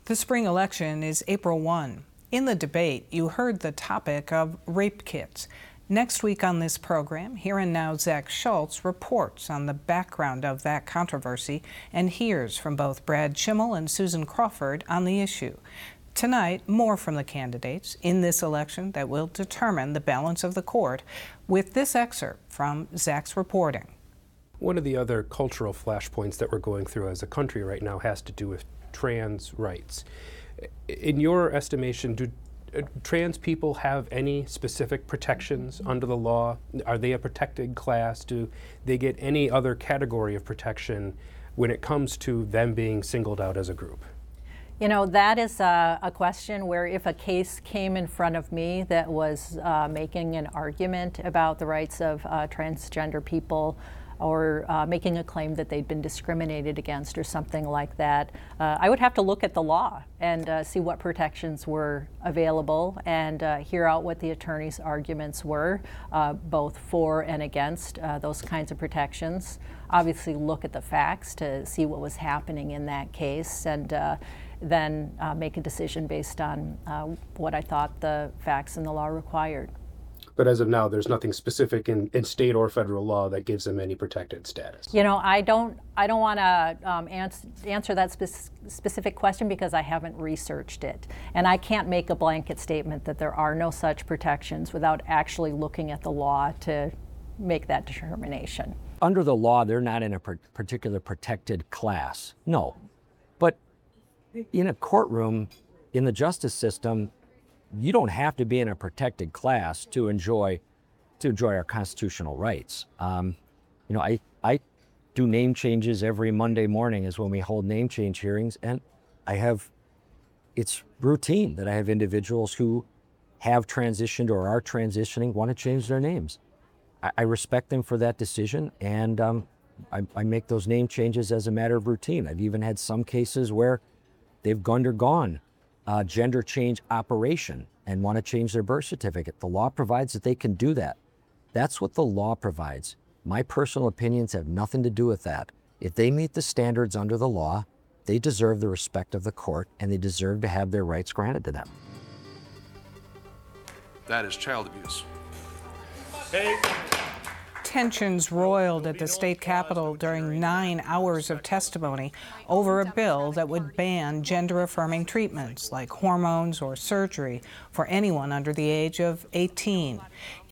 The spring election is April 1. In the debate, you heard the topic of rape kits. Next week on this program, Here and Now Zach Schultz reports on the background of that controversy and hears from both Brad Schimmel and Susan Crawford on the issue. Tonight, more from the candidates in this election that will determine the balance of the court with this excerpt from Zach's reporting. One of the other cultural flashpoints that we're going through as a country right now has to do with trans rights. In your estimation, do trans people have any specific protections under the law? Are they a protected class? Do they get any other category of protection when it comes to them being singled out as a group? You know, that is a question where if a case came in front of me that was making an argument about the rights of transgender people, or making a claim that they'd been discriminated against or something like that, I would have to look at the law and see what protections were available and hear out what the attorney's arguments were, both for and against those kinds of protections. Obviously look at the facts to see what was happening in that case, and then make a decision based on what I thought the facts and the law required. But as of now, there's nothing specific in state or federal law that gives them any protected status. You know, I don't want to answer that specific question because I haven't researched it. And I can't make a blanket statement that there are no such protections without actually looking at the law to make that determination. Under the law, they're not in a particular protected class, no. But in a courtroom, in the justice system, you don't have to be in a protected class to enjoy our constitutional rights. You know, I do name changes every Monday morning is when we hold name change hearings, and it's routine that I have individuals who have transitioned or are transitioning want to change their names. I respect them for that decision, and I make those name changes as a matter of routine. I've even had some cases where they've undergone gender change operation and want to change their birth certificate. The law provides that they can do that. That's what the law provides. My personal opinions have nothing to do with that. If they meet the standards under the law, they deserve the respect of the court and they deserve to have their rights granted to them. That is child abuse. Hey. Tensions roiled at the state capitol during 9 hours of testimony over a bill that would ban gender-affirming treatments like hormones or surgery for anyone under the age of 18.